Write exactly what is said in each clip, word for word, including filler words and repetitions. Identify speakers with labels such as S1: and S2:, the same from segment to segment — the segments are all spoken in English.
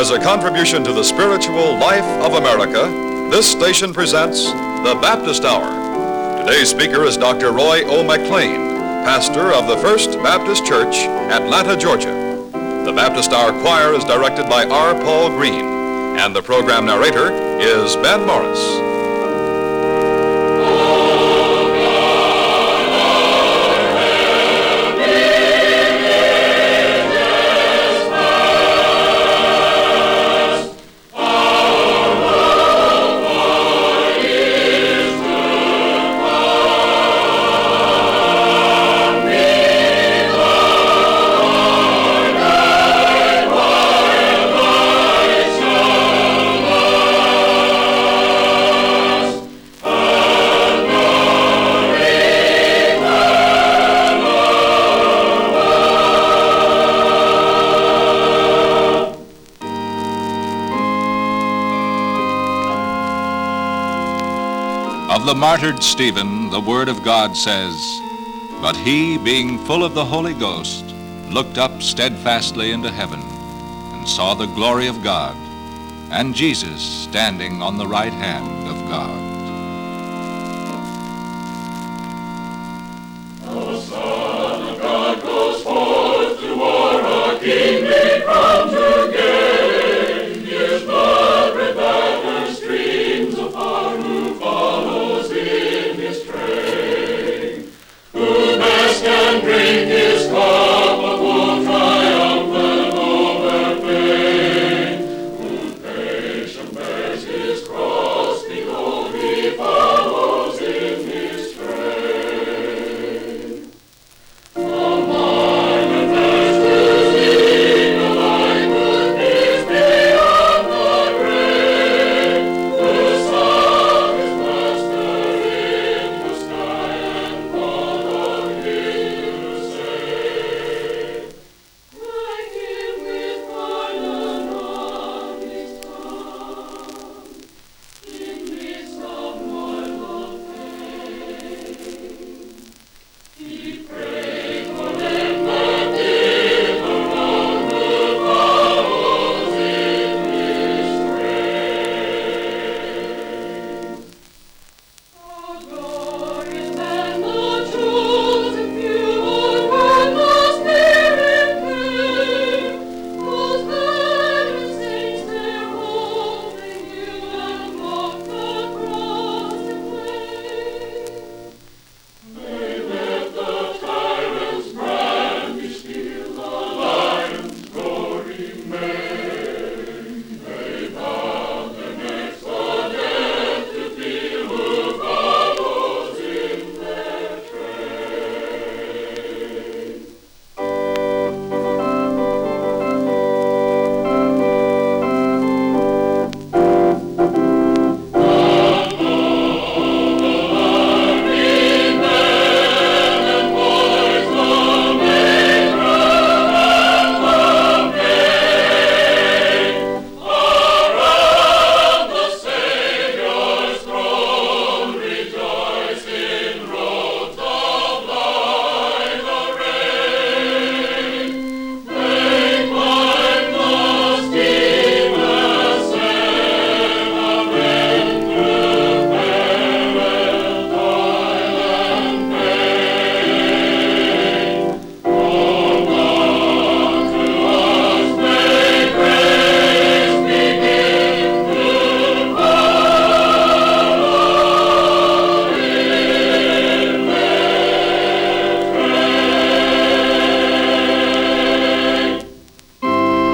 S1: As a contribution to the spiritual life of America, this station presents the Baptist Hour. Today's speaker is Doctor Roy O. McLean, pastor of the First Baptist Church, Atlanta, Georgia. The Baptist Hour choir is directed by R. Paul Green, and the program narrator is Ben Morris.
S2: Of the martyred Stephen, the Word of God says, "But he, being full of the Holy Ghost, looked up steadfastly into heaven, and saw the glory of God, and Jesus standing on the right hand of God."
S3: The Son of God goes forth to war, a kingly crown to gain. His blood red banner streams afar, who follows in his train. Who best can drink his cup of woe, triumphant over pain? Who patient bears his cross, behold, he follows in his train. From mine and thirst to sing of thy goodness beyond the grave. The sun is master in the sky, and follow him to save. Like him with pardon on his tongue, in midst of mortal pain. He prayed for them that did the wrong, who follows in his train. Oh, glorious man, the chosen few, on whom the Spirit came, whose veteran saints their old renew, and mock the cross declaim. They let the tyrant's brand be steel, the lion's gory mane. They bowed their necks for death to feel, who follows in their train. Around the Savior's throne rejoice in robes of light arrayed. They climb the steep ascent, amen through peril, toil, and pain. Oh God, to us may grace begin to follow in their train.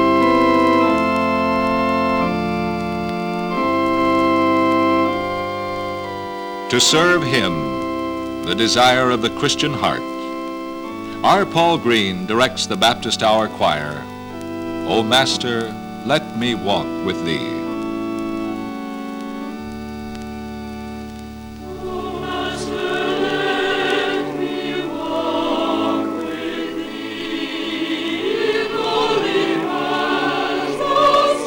S2: To serve him, the desire of the Christian heart. R. Paul Green directs the Baptist Hour choir, "O Master, let me walk with thee."
S3: O Master, let me walk with thee, holy as the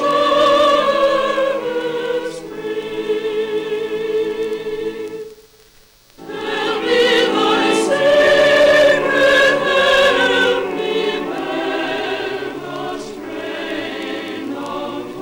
S3: service free. Tell me thy secret, help me bear the strain of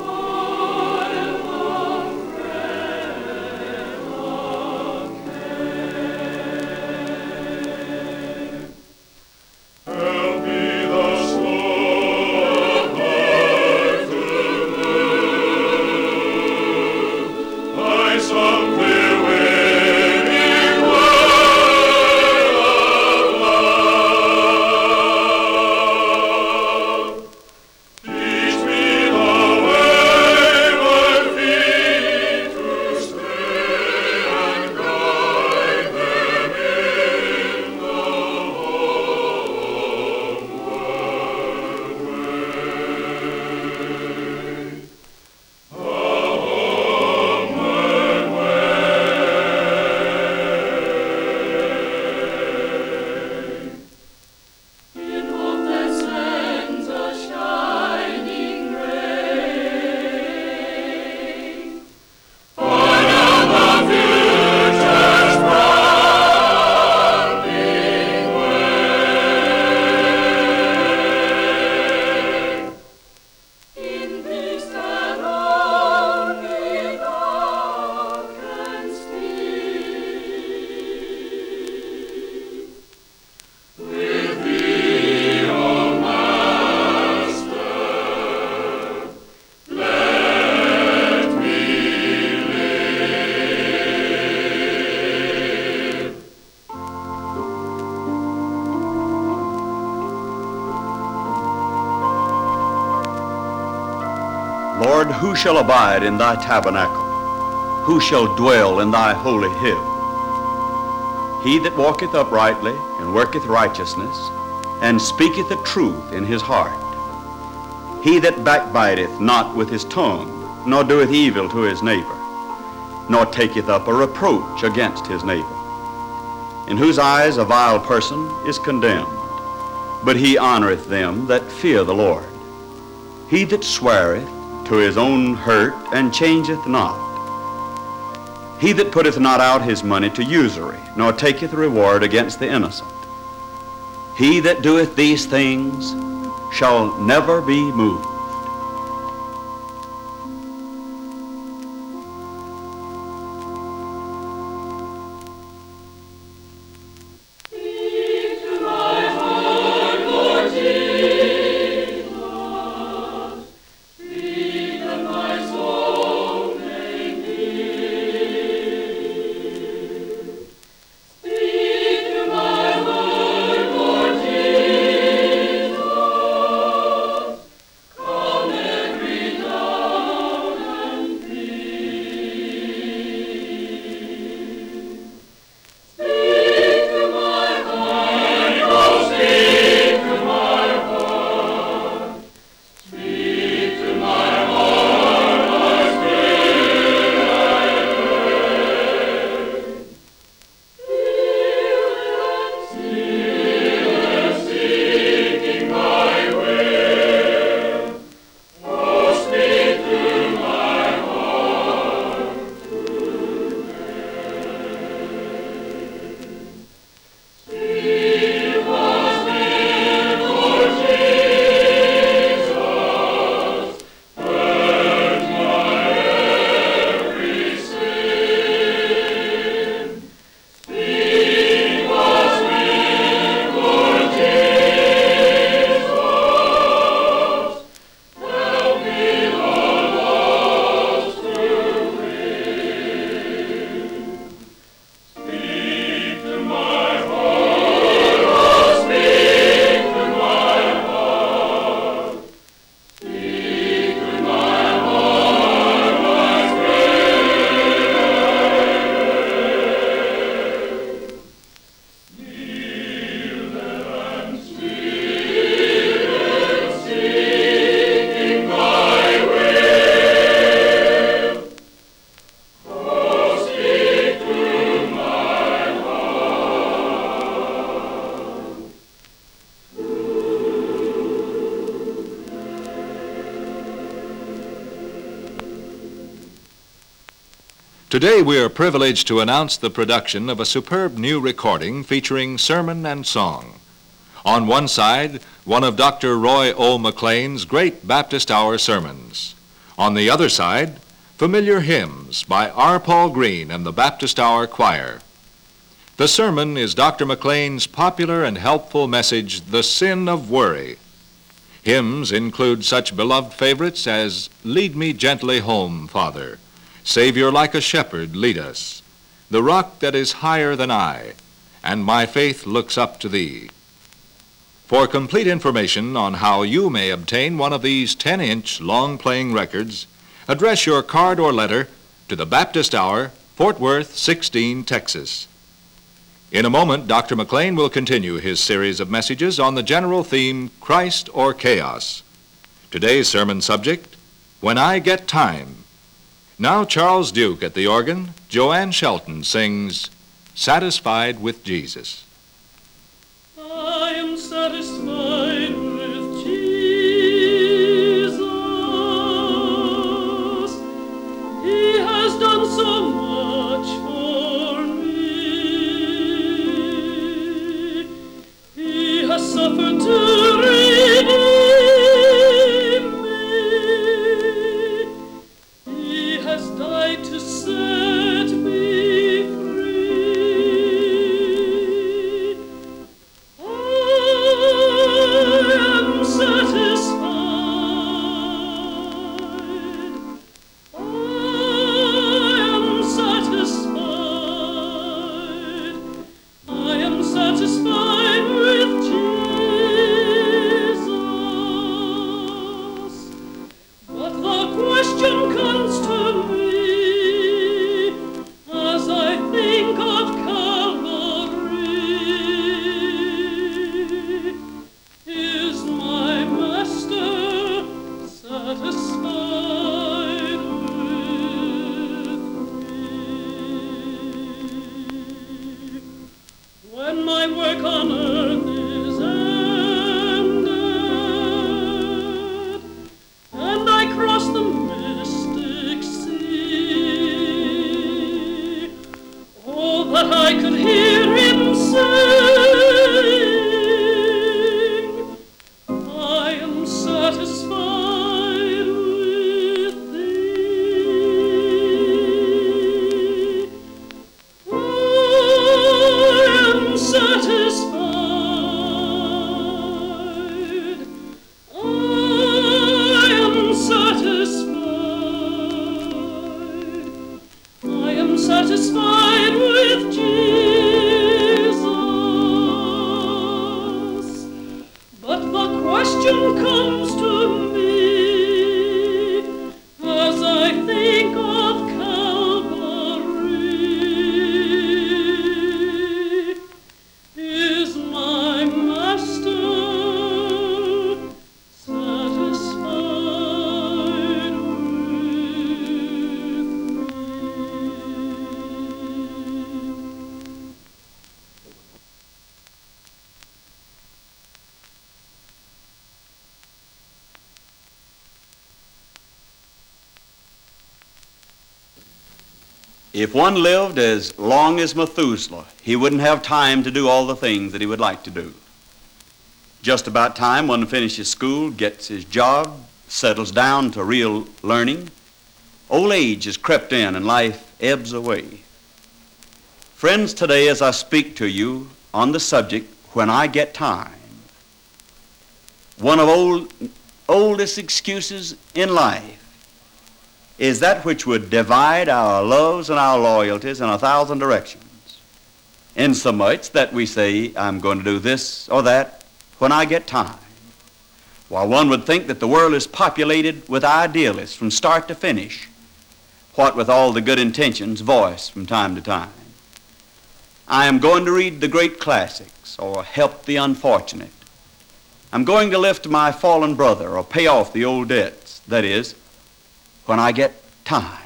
S4: Lord, who shall abide in thy tabernacle? Who shall dwell in thy holy hill? He that walketh uprightly and worketh righteousness, and speaketh the truth in his heart. He that backbiteth not with his tongue, nor doeth evil to his neighbor, nor taketh up a reproach against his neighbor, in whose eyes a vile person is condemned, but he honoreth them that fear the Lord. He that sweareth to his own hurt and changeth not. He that putteth not out his money to usury, nor taketh reward against the innocent. He that doeth these things shall never be moved.
S2: Today we are privileged to announce the production of a superb new recording featuring sermon and song. On one side, one of Doctor Roy O. McLean's great Baptist Hour sermons. On the other side, familiar hymns by R. Paul Green and the Baptist Hour Choir. The sermon is Doctor McLean's popular and helpful message, The Sin of Worry. Hymns include such beloved favorites as Lead Me Gently Home, Father, Savior like a shepherd, lead us, The rock that is higher than I, and My faith looks up to thee. For complete information on how you may obtain one of these ten-inch long-playing records, address your card or letter to the Baptist Hour, Fort Worth, sixteen, Texas. In a moment, Doctor McLean will continue his series of messages on the general theme, Christ or Chaos. Today's sermon subject, When I Get Time. Now Charles Duke at the organ, Joanne Shelton sings, Satisfied with Jesus.
S3: I am satisfied with Jesus. He has done so much for me. He has suffered to redeem me. He has died to set me free. I am satisfied. I am satisfied. I am satisfied with Jesus.
S4: If one lived as long as Methuselah, he wouldn't have time to do all the things that he would like to do. Just about time one finishes school, gets his job, settles down to real learning, old age has crept in and life ebbs away. Friends, today as I speak to you on the subject, when I get time, one of old, oldest excuses in life is that which would divide our loves and our loyalties in a thousand directions, insomuch that we say, I'm going to do this or that when I get time. While one would think that the world is populated with idealists from start to finish, what with all the good intentions voiced from time to time. I am going to read the great classics or help the unfortunate. I'm going to lift my fallen brother or pay off the old debts. That is, when I get time.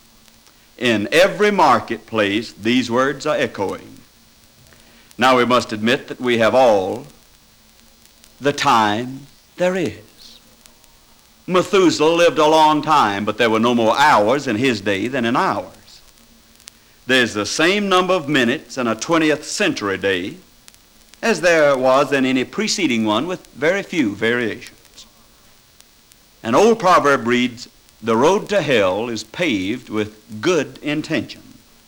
S4: In every marketplace, these words are echoing. Now we must admit that we have all the time there is. Methuselah lived a long time, but there were no more hours in his day than in ours. There's the same number of minutes in a twentieth century day as there was in any preceding one, with very few variations. An old proverb reads, the road to hell is paved with good intention.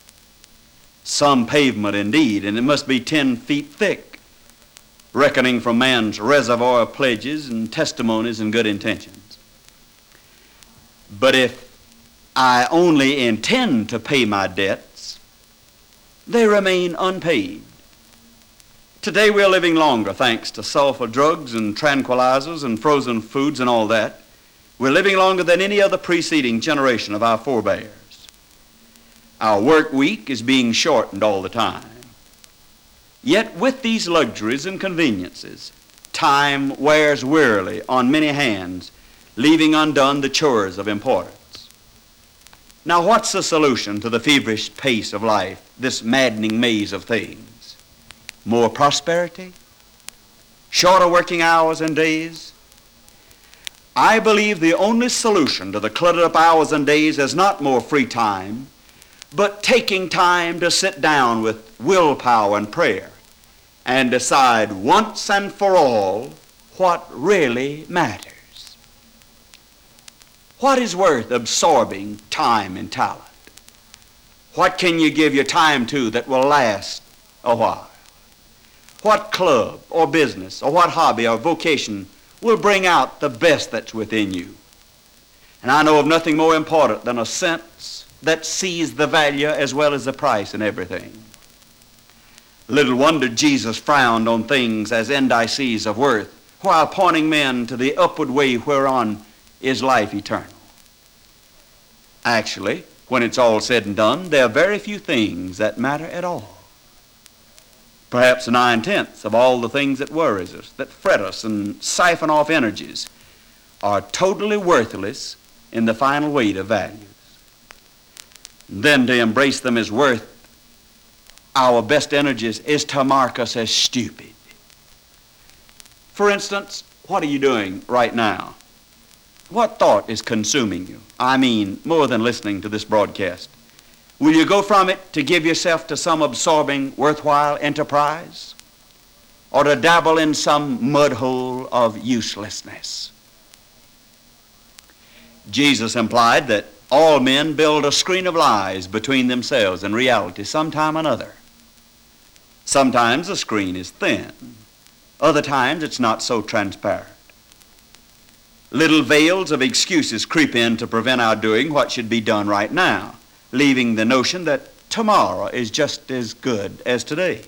S4: Some pavement indeed, and it must be ten feet thick, reckoning from man's reservoir of pledges and testimonies and good intentions. But if I only intend to pay my debts, they remain unpaid. Today we're living longer thanks to sulfur drugs and tranquilizers and frozen foods and all that. We're living longer than any other preceding generation of our forebears. Our work week is being shortened all the time. Yet with these luxuries and conveniences, time wears wearily on many hands, leaving undone the chores of importance. Now what's the solution to the feverish pace of life, this maddening maze of things? More prosperity? Shorter working hours and days? I believe the only solution to the cluttered up hours and days is not more free time, but taking time to sit down with willpower and prayer and decide once and for all what really matters. What is worth absorbing time and talent? What can you give your time to that will last a while? What club or business or what hobby or vocation will bring out the best that's within you? And I know of nothing more important than a sense that sees the value as well as the price in everything. Little wonder Jesus frowned on things as indices of worth, while pointing men to the upward way whereon is life eternal. Actually, when it's all said and done, there are very few things that matter at all. Perhaps nine-tenths of all the things that worries us, that fret us and siphon off energies, are totally worthless in the final weight of values. And then to embrace them as worth our best energies is to mark us as stupid. For instance, what are you doing right now? What thought is consuming you? I mean, more than listening to this broadcast. Will you go from it to give yourself to some absorbing, worthwhile enterprise? Or to dabble in some mud hole of uselessness? Jesus implied that all men build a screen of lies between themselves and reality sometime or another. Sometimes the screen is thin. Other times it's not so transparent. Little veils of excuses creep in to prevent our doing what should be done right now, leaving the notion that tomorrow is just as good as today.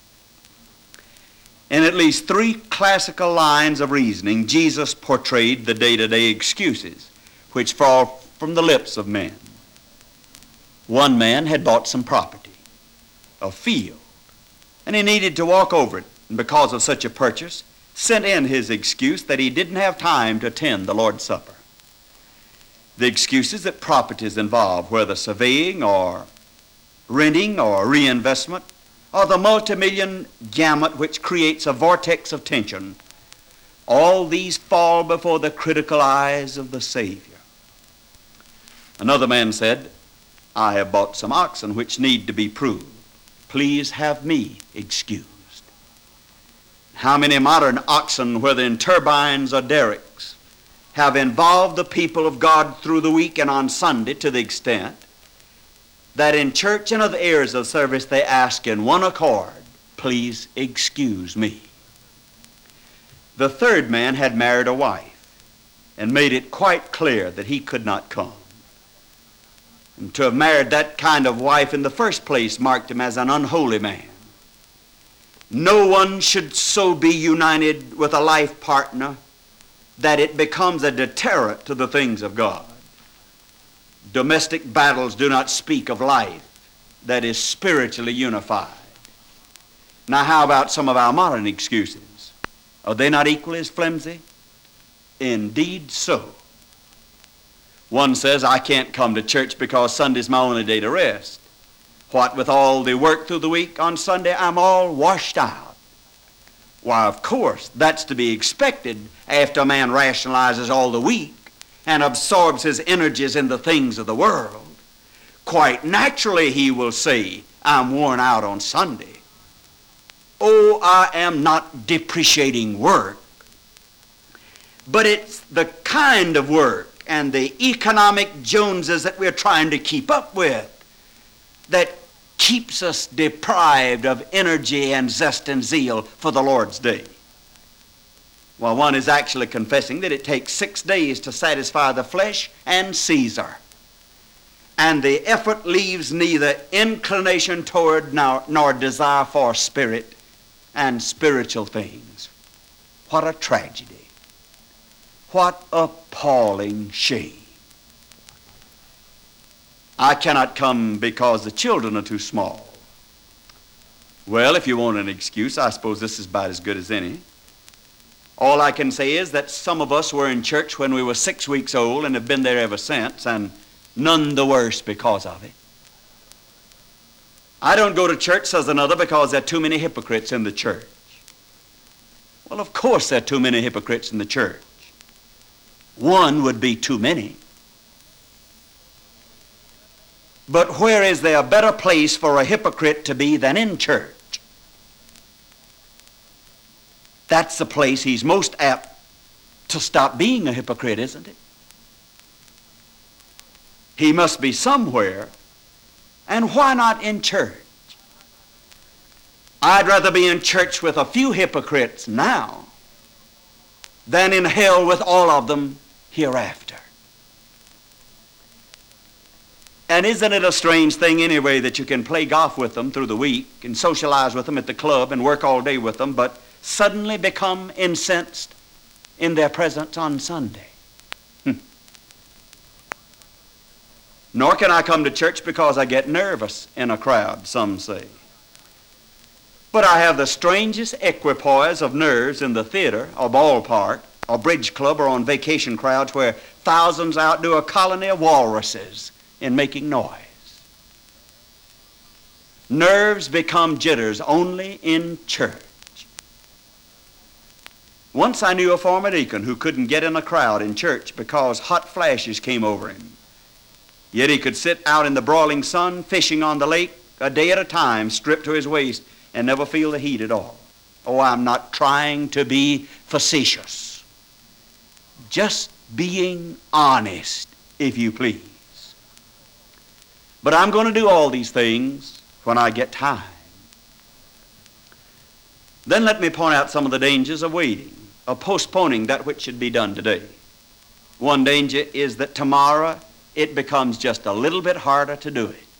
S4: In at least three classical lines of reasoning, Jesus portrayed the day-to-day excuses which fall from the lips of men. One man had bought some property, a field, and he needed to walk over it, and because of such a purchase, sent in his excuse that he didn't have time to attend the Lord's Supper. The excuses that properties involve, whether surveying or renting or reinvestment, or the multi-million gamut which creates a vortex of tension, all these fall before the critical eyes of the Savior. Another man said, I have bought some oxen which need to be proved. Please have me excused. How many modern oxen, whether in turbines or derricks, have involved the people of God through the week and on Sunday to the extent that in church and other areas of service they ask in one accord, please excuse me. The third man had married a wife and made it quite clear that he could not come. And to have married that kind of wife in the first place marked him as an unholy man. No one should so be united with a life partner that it becomes a deterrent to the things of God. Domestic battles do not speak of life that is spiritually unified. Now, how about some of our modern excuses? Are they not equally as flimsy? Indeed so. One says, I can't come to church because Sunday's my only day to rest. What with all the work through the week, on Sunday I'm all washed out. Why, of course, that's to be expected after a man rationalizes all the week and absorbs his energies in the things of the world. Quite naturally he will say, I'm worn out on Sunday. Oh, I am not depreciating work, but it's the kind of work and the economic Joneses that we're trying to keep up with that keeps us deprived of energy and zest and zeal for the Lord's day. Well, one is actually confessing that it takes six days to satisfy the flesh and Caesar. And the effort leaves neither inclination toward nor, nor desire for spirit and spiritual things. What a tragedy. What appalling shame. I cannot come because the children are too small. Well, if you want an excuse, I suppose this is about as good as any. All I can say is that some of us were in church when we were six weeks old and have been there ever since, and none the worse because of it. I don't go to church, says another, because there are too many hypocrites in the church. Well, of course there are too many hypocrites in the church. One would be too many. But where is there a better place for a hypocrite to be than in church? That's the place he's most apt to stop being a hypocrite, isn't it? He must be somewhere, and why not in church? I'd rather be in church with a few hypocrites now than in hell with all of them hereafter. And isn't it a strange thing anyway that you can play golf with them through the week and socialize with them at the club and work all day with them, but suddenly become incensed in their presence on Sunday? Hm. Nor can I come to church because I get nervous in a crowd, some say. But I have the strangest equipoise of nerves in the theater or ballpark or bridge club or on vacation crowds where thousands outdo a colony of walruses in making noise. Nerves become jitters only in church. Once I knew a former deacon who couldn't get in a crowd in church because hot flashes came over him. Yet he could sit out in the broiling sun fishing on the lake a day at a time, stripped to his waist, and never feel the heat at all. Oh, I'm not trying to be facetious. Just being honest, if you please. But I'm going to do all these things when I get time. Then let me point out some of the dangers of waiting, of postponing that which should be done today. One danger is that tomorrow it becomes just a little bit harder to do it.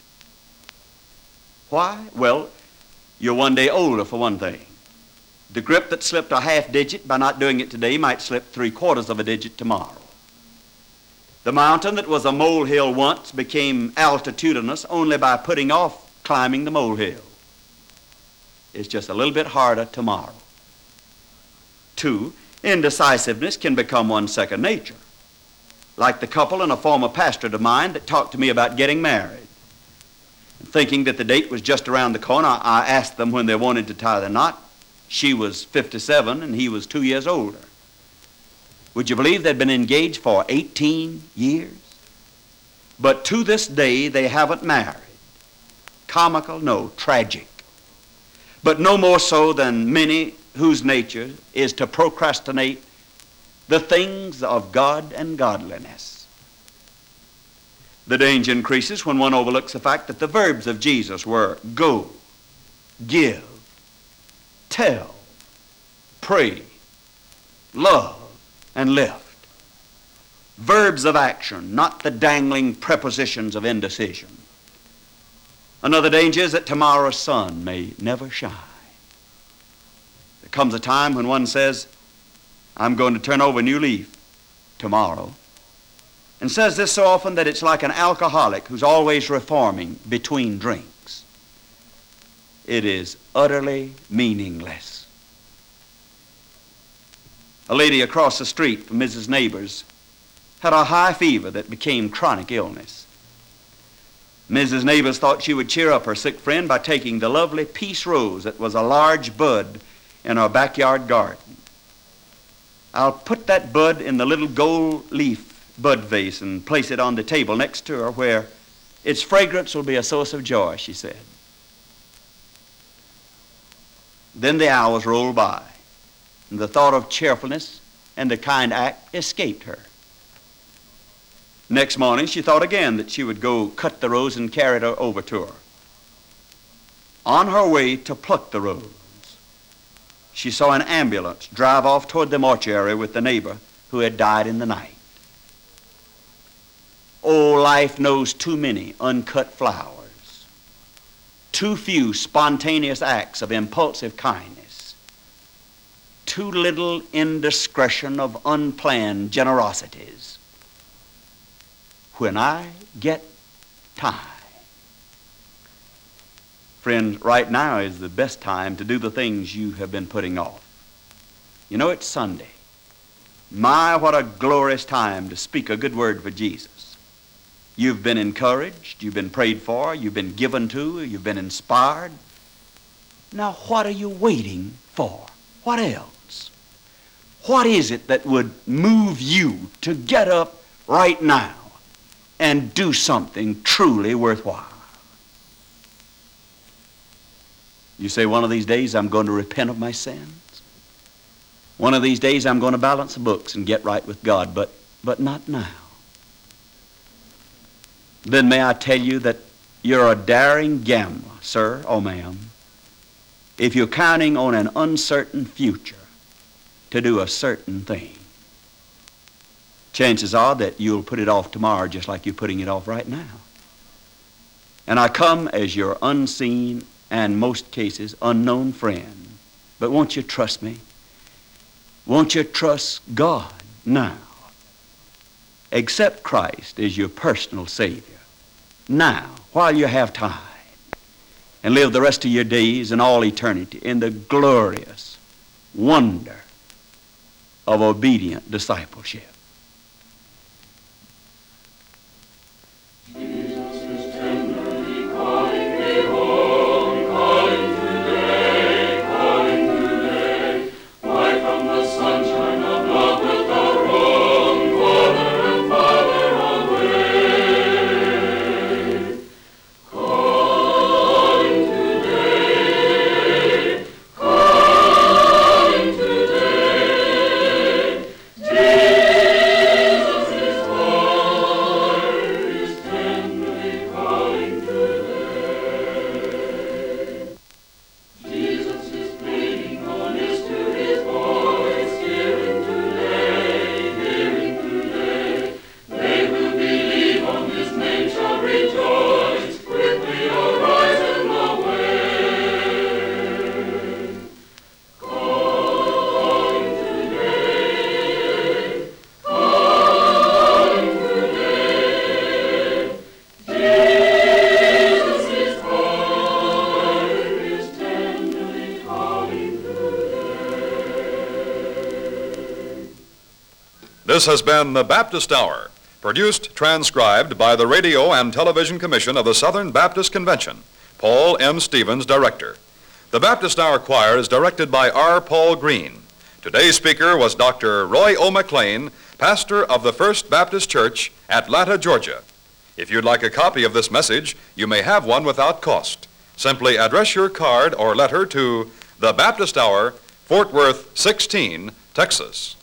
S4: Why? Well, you're one day older for one thing. The grip that slipped a half digit by not doing it today might slip three quarters of a digit tomorrow. The mountain that was a molehill once became altitudinous only by putting off climbing the molehill. It's just a little bit harder tomorrow. Two, indecisiveness can become one's second nature. Like the couple and a former pastorate of mine that talked to me about getting married. Thinking that the date was just around the corner, I asked them when they wanted to tie the knot. She was fifty-seven and he was two years older. Would you believe they'd been engaged for eighteen years? but to this day they haven't married. Comical? No, tragic. But no more so than many whose nature is to procrastinate the things of God and godliness. The danger increases when one overlooks the fact that the verbs of Jesus were go, give, tell, pray, love, and lift. Verbs of action, not the dangling prepositions of indecision. Another danger is that tomorrow's sun may never shine. There comes a time when one says, I'm going to turn over a new leaf tomorrow, and says this so often that it's like an alcoholic who's always reforming between drinks. It is utterly meaningless. A lady across the street from Missus Neighbors had a high fever that became chronic illness. Missus Neighbors thought she would cheer up her sick friend by taking the lovely peace rose that was a large bud in our backyard garden. I'll put that bud in the little gold leaf bud vase and place it on the table next to her where its fragrance will be a source of joy, she said. Then the hours rolled by, and the thought of cheerfulness and the kind act escaped her. Next morning, she thought again that she would go cut the rose and carry it over to her. On her way to pluck the rose, she saw an ambulance drive off toward the mortuary with the neighbor who had died in the night. Oh, life knows too many uncut flowers, too few spontaneous acts of impulsive kindness, too little indiscretion of unplanned generosities. When I get time. Friends, right now is the best time to do the things you have been putting off. You know, it's Sunday. My, what a glorious time to speak a good word for Jesus. You've been encouraged, you've been prayed for, you've been given to, you've been inspired. Now, what are you waiting for? What else? What is it that would move you to get up right now and do something truly worthwhile? You say, one of these days I'm going to repent of my sins. One of these days I'm going to balance the books and get right with God, but, but not now. Then may I tell you that you're a daring gambler, sir or ma'am, if you're counting on an uncertain future to do a certain thing. Chances are that you'll put it off tomorrow just like you're putting it off right now. And I come as your unseen and most cases unknown friend. But won't you trust me? Won't you trust God now? Accept Christ as your personal Savior now, while you have time, and live the rest of your days and all eternity in the glorious wonder of obedient discipleship.
S1: This has been the Baptist Hour, produced, transcribed by the Radio and Television Commission of the Southern Baptist Convention. Paul M. Stevens, director. The Baptist Hour Choir is directed by R. Paul Green. Today's speaker was Doctor Roy O. McLean, pastor of the First Baptist Church, Atlanta, Georgia. If you'd like a copy of this message, you may have one without cost. Simply address your card or letter to The Baptist Hour, Fort Worth, sixteen, Texas.